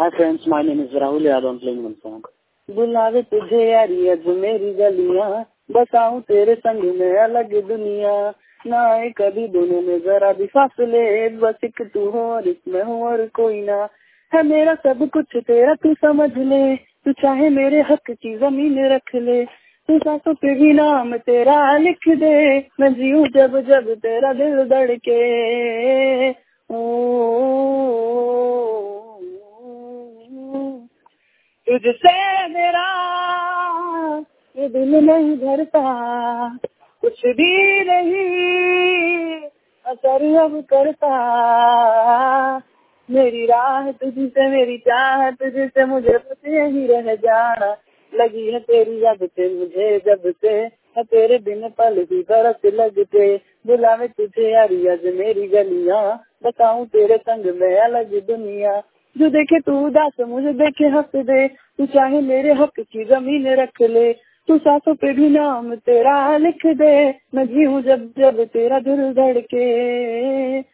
Hi friends, my name is Rahul Yadav. I'm playing one song. बुलावे तुझे यारी अज मेरी गलियां, बताऊं तेरे संग में अलग दुनिया, ना आए कभी दोनों में जरा भी फासले, बस एक तू हो और इसमें हूँ और कोई ना, है मेरा सब कुछ तेरा तू समझ ले, तू चाहे मेरे हक की जमीन रख ले, तू सांसों पे भी नाम तेरा लिख दे, मैं जीऊं जब जब तेरा दिल धड़के। तुझसे मेरा ये दिल नहीं भरता, कुछ भी नहीं असर अब करता, मेरी राह तुझसे मेरी चाह तुझसे, मुझे बस यही रह जाना, लगी है तेरी याद से मुझे जब से, है तेरे बिन पल भी बरस लगते, बुलावे तुझे यारी आज मेरी गलियां, बताऊं तेरे संग में अलग दुनिया, जो देखे तू उदास मुझे देखे हंस दे, तू चाहे मेरे हक की जमीन रख ले, तू सांसों पे भी नाम तेरा लिख दे, मैं जीऊं जब जब तेरा दिल धड़के।